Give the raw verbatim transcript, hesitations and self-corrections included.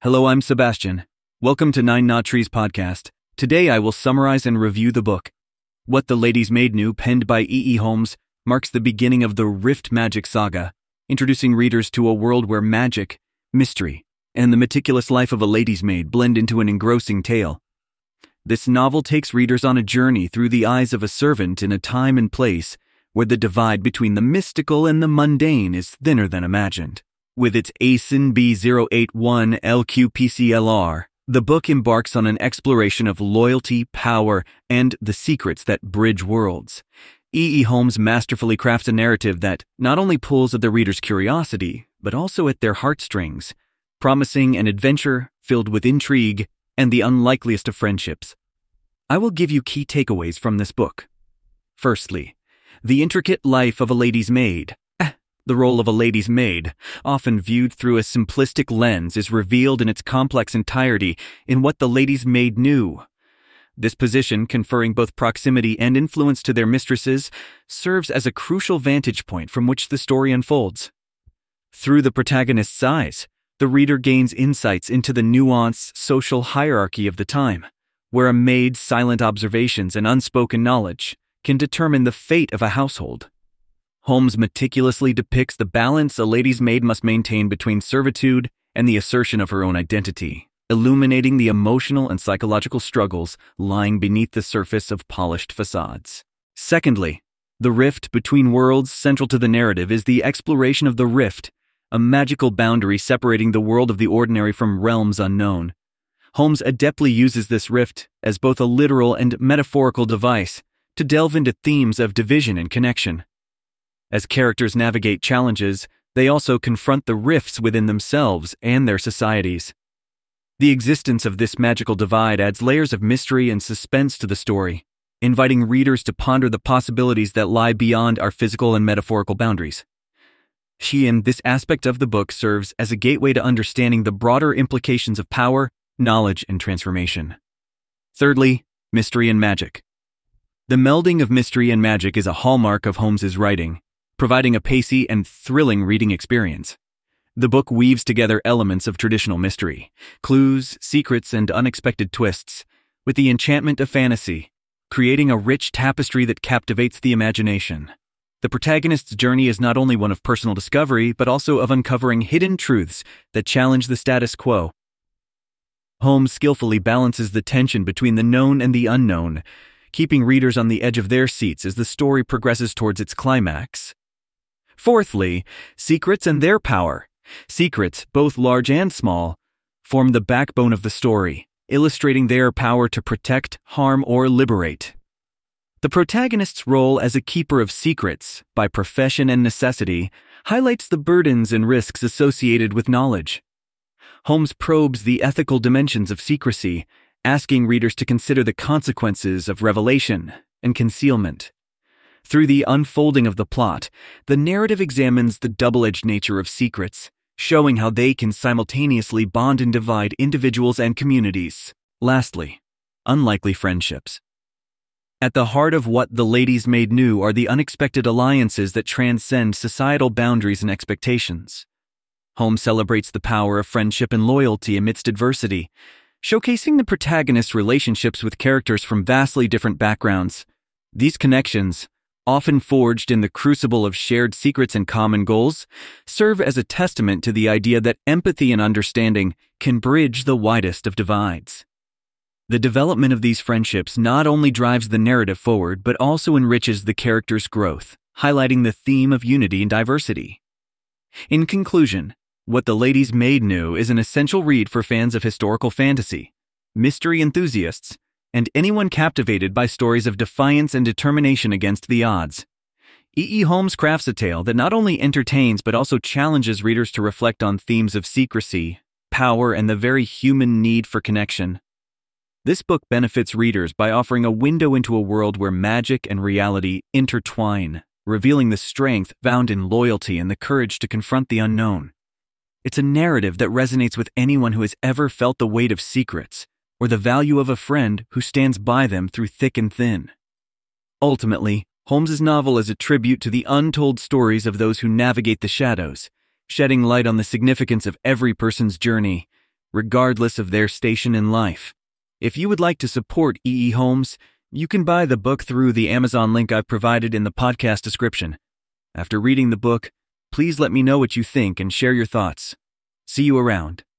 Hello, I'm Sebastian. Welcome to Nine Knot Trees podcast. Today I will summarize and review the book. What the Lady's Maid Knew, penned by E E. Holmes, marks the beginning of the Rift Magic saga, introducing readers to a world where magic, mystery, and the meticulous life of a lady's maid blend into an engrossing tale. This novel takes readers on a journey through the eyes of a servant in a time and place where the divide between the mystical and the mundane is thinner than imagined. With its A S I N B zero eight one L Q P C L R, the book embarks on an exploration of loyalty, power, and the secrets that bridge worlds. E E. Holmes masterfully crafts a narrative that not only pulls at the reader's curiosity, but also at their heartstrings, promising an adventure filled with intrigue and the unlikeliest of friendships. I will give you key takeaways from this book. Firstly, the intricate life of a lady's maid. The role of a lady's maid, often viewed through a simplistic lens, is revealed in its complex entirety in What the Lady's Maid Knew. This position, conferring both proximity and influence to their mistresses, serves as a crucial vantage point from which the story unfolds. Through the protagonist's eyes, the reader gains insights into the nuanced social hierarchy of the time, where a maid's silent observations and unspoken knowledge can determine the fate of a household. Holmes meticulously depicts the balance a lady's maid must maintain between servitude and the assertion of her own identity, illuminating the emotional and psychological struggles lying beneath the surface of polished facades. Secondly, the rift between worlds. Central to the narrative is the exploration of the rift, a magical boundary separating the world of the ordinary from realms unknown. Holmes adeptly uses this rift as both a literal and metaphorical device to delve into themes of division and connection. As characters navigate challenges, they also confront the rifts within themselves and their societies. The existence of this magical divide adds layers of mystery and suspense to the story, inviting readers to ponder the possibilities that lie beyond our physical and metaphorical boundaries. She in this aspect of the book serves as a gateway to understanding the broader implications of power, knowledge, and transformation. Thirdly, mystery and magic. The melding of mystery and magic is a hallmark of Holmes's writing, providing a pacey and thrilling reading experience. The book weaves together elements of traditional mystery, clues, secrets, and unexpected twists, with the enchantment of fantasy, creating a rich tapestry that captivates the imagination. The protagonist's journey is not only one of personal discovery, but also of uncovering hidden truths that challenge the status quo. Holmes skillfully balances the tension between the known and the unknown, keeping readers on the edge of their seats as the story progresses towards its climax. Fourthly, secrets and their power. Secrets, both large and small, form the backbone of the story, illustrating their power to protect, harm, or liberate. The protagonist's role as a keeper of secrets, by profession and necessity, highlights the burdens and risks associated with knowledge. Holmes probes the ethical dimensions of secrecy, asking readers to consider the consequences of revelation and concealment. Through the unfolding of the plot, the narrative examines the double-edged nature of secrets, showing how they can simultaneously bond and divide individuals and communities. Lastly, unlikely friendships. At the heart of What the Lady's Maid Knew are the unexpected alliances that transcend societal boundaries and expectations. Holmes celebrates the power of friendship and loyalty amidst adversity, showcasing the protagonist's relationships with characters from vastly different backgrounds. These connections, often forged in the crucible of shared secrets and common goals, serve as a testament to the idea that empathy and understanding can bridge the widest of divides. The development of these friendships not only drives the narrative forward, but also enriches the character's growth, highlighting the theme of unity and diversity. In conclusion, What the Lady's Maid Knew is an essential read for fans of historical fantasy, mystery enthusiasts, and anyone captivated by stories of defiance and determination against the odds. E E. Holmes crafts a tale that not only entertains but also challenges readers to reflect on themes of secrecy, power, and the very human need for connection. This book benefits readers by offering a window into a world where magic and reality intertwine, revealing the strength found in loyalty and the courage to confront the unknown. It's a narrative that resonates with anyone who has ever felt the weight of secrets, or the value of a friend who stands by them through thick and thin. Ultimately, Holmes's novel is a tribute to the untold stories of those who navigate the shadows, shedding light on the significance of every person's journey, regardless of their station in life. If you would like to support E E. Holmes, you can buy the book through the Amazon link I've provided in the podcast description. After reading the book, please let me know what you think and share your thoughts. See you around.